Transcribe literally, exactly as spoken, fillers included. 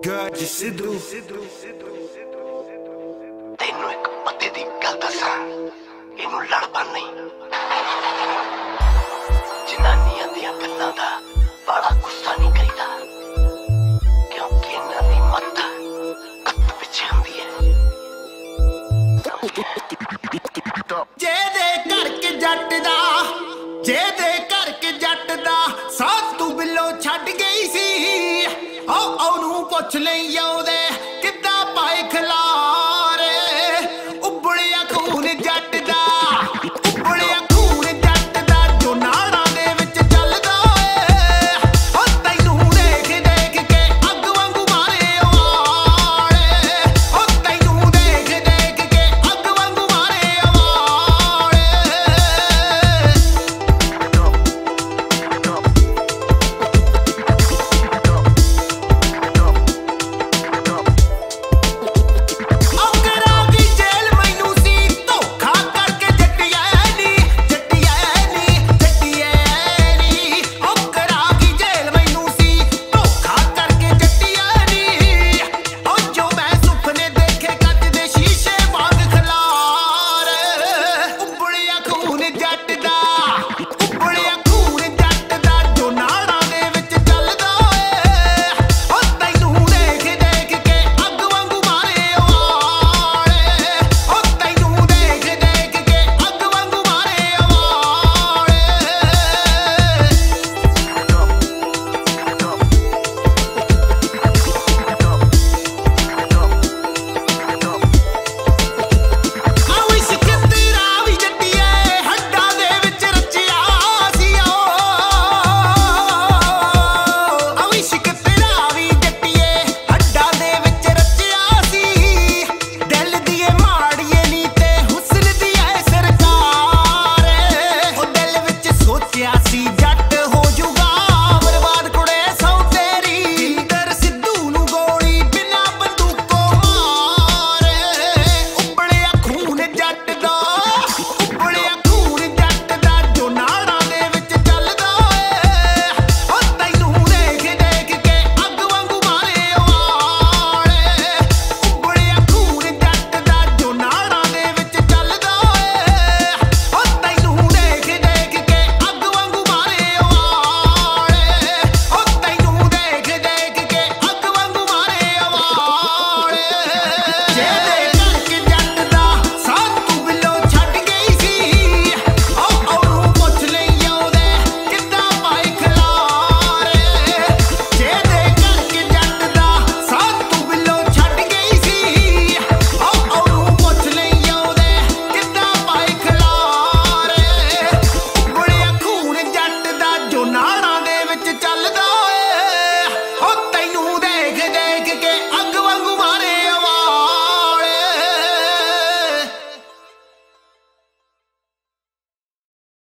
ਗੱਜ ਸਿੱਧੂ ਤੈਨੂੰ ਇੱਕ ਪਤੇ ਦੀ ਗੱਲ ਦੱਸਾਂ, ਇਹਨੂੰ ਲੜਪਾ ਨਹੀਂ। ਜਨਾਨੀਆਂ ਦੀਆਂ ਗੱਲਾਂ ਦਾ ਬੜਾ ਗੁੱਸਾ ਨਹੀਂ ਕਰੀਦਾ, ਕਿਉਂਕਿ ਇਹਨਾਂ ਦੀ ਮੱਤ ਕੱਤ ਪਿੱਛੇ ਹੁੰਦੀ ਹੈ। ਜਿਹਦੇ ਘਰ ਕੇ ਜੱਟ ਦਾ ਜਿਹਦੇ ਘਰ ਕੇ ਜੱਟ ਦਾ ਸਾਥ ਤੂੰ ਬਿੱਲੋ ਛੱਡ ਗਈ ਸੀ, ਓ ਉਹਨੂੰ ਪੁੱਛ ਲਈ।